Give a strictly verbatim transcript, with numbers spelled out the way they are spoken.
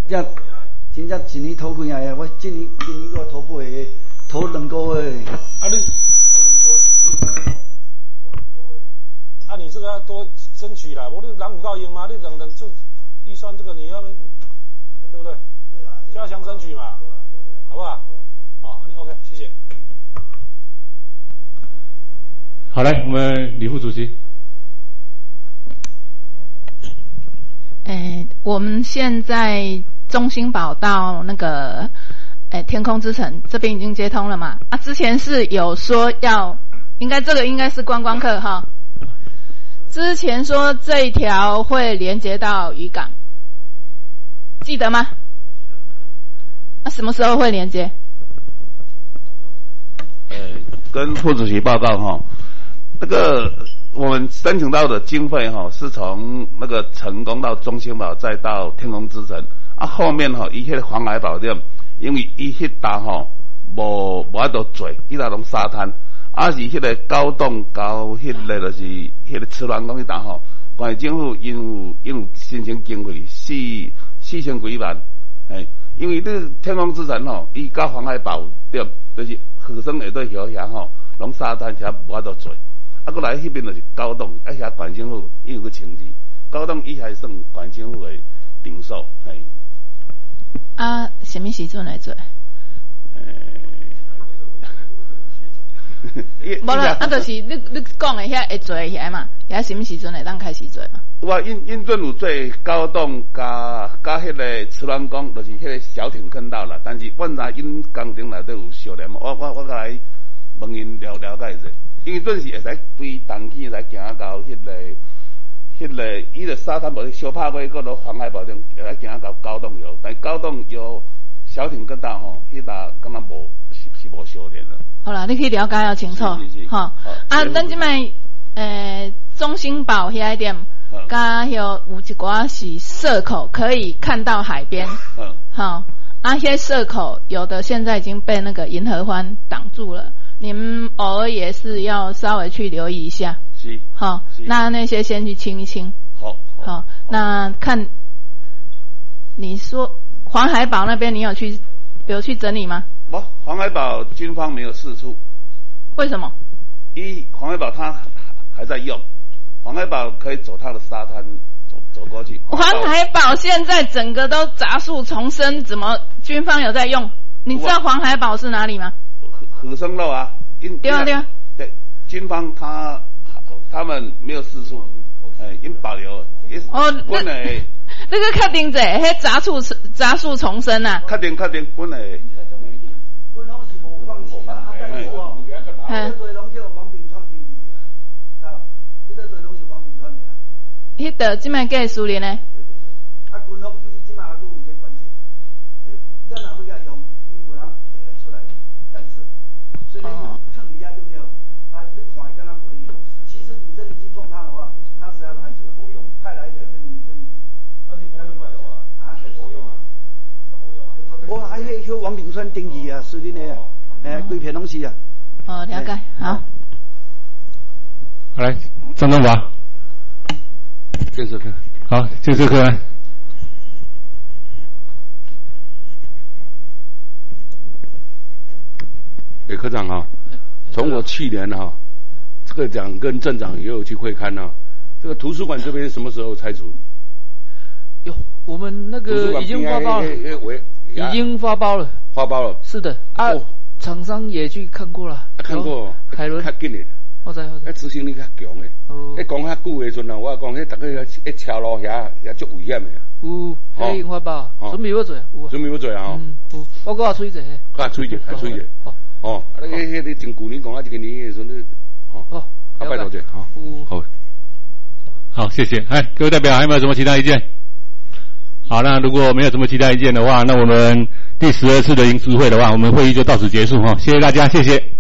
这真正一年投几啊？我今年今年我投八个，投两个月。 啊你投两个月。啊你这个要多争取啦，我这人有够用嘛，你等等这预算这个你要对不对？加强争取嘛，好不好？好，那 OK， 谢谢。 好，来我们李副主席。 诶，我们现在中兴堡到那个诶天空之城这边已经接通了嘛？啊，之前是有说要，应该这个应该是观光客哈。之前说这一条会连接到渔港，记得吗？那、啊、什么时候会连接？ 呃，跟副主席报告哈，那个我们申请到的经费哈，是从那个成功到中兴堡，再到天空之城啊。后面哈，伊迄个黄海堡店，因为伊迄搭吼无无法度做，伊搭拢沙滩。啊是迄个高洞到迄个就是迄个慈銮宫迄搭吼，关于政府因有因有申请经费四四千几万，哎，因为这天空之城吼，伊到黄海堡点就是河山下底遐遐吼，拢沙滩遐无法度做，啊，过来迄边就是高洞，啊遐县政府伊有个清治，高洞伊还算县政府的定数，哎。 啊，什么时阵来做？无啦，啊，就是你你讲的遐会做遐嘛，遐什么时阵会当开始做嘛？ 我因因阵有做高洞加加迄个慈銮宫，就是迄个小艇坑道啦。但是阮知因工程内底有小念，我我我来问因了了解者，因为阵是会使对东起来行到迄个迄个伊个沙滩无小拍过，搁落黄海堡顶来行到高洞游，但高洞游小艇坑道吼，迄搭敢若无是是无小念了。 好啦，你可以了解要清楚，哈啊，咱即摆诶中兴堡遐点，甲遐有一寡是社口，可以看到海边，嗯，好啊，些社口有的现在已经被那个银河欢挡住了，你们偶尔也是要稍微去留意一下， 是， 好，那那些先去清一清， 好， 好，那看你说黄海堡那边你有去有去整理吗？ 不，黄海堡军方没有释出， 为什么？ 一黄海堡它还在用，黄海堡可以走它的沙滩走走过去。 黄海堡现在整个都杂树丛生，怎么军方有在用？你知道黄海堡是哪里吗？ 和和生路啊， 对啊对啊， 对，军方他他们没有释出，哎，因保留。 哦，那那个确定者，迄杂树杂树丛生啊。 确定确定，本来。 嗯，对拢叫王炳川定义的，啊，迄个对拢是王炳川的啦。 迄个即摆计苏联呢？ 对对对，啊，军方伊即摆都有些关系，咱若要甲用，伊有人会来出来干涉，所以你蹭一下对不对？啊，你看敢若无理由。其实你真的去碰他的话，他是要来这个派来的跟你跟你。啊，你不用派的话，啊，不用啊，不用啊。我还迄迄王炳川定义啊，是恁的啊，哎，规片拢是啊。 哦，了解，好。 好来，张东华， 建设科， 好，建设科。 给科长啊，从我去年哈、啊，这个长跟镇长也有去会勘啊，这个图书馆这边什么时候拆除？ 哟，我们那个已经发包了，已经发包了， 发包了。 是的啊。哦，厂商也去看过了， 啊、看过， 凯伦较紧的， 我知我知， 迄执行力较强的。哦，迄讲较久的阵啊，我讲迄逐个迄桥路遐遐足危险的。 有，迄已经发包，准备要做，有啊。 准备要做啊吼。嗯， 有，我搁下吹者。 搁下吹者，下吹者。哦，哦，啊，迄迄你从旧年讲啊，一个年的时候，你，哦，哦，拜托者，好，好， 好，谢谢。哎，各位代表还有没有什么其他意见？好，那如果没有什么其他意见的话，那我们第十二次的营事会的话，我们会议就到此结束哈，谢谢大家，谢谢。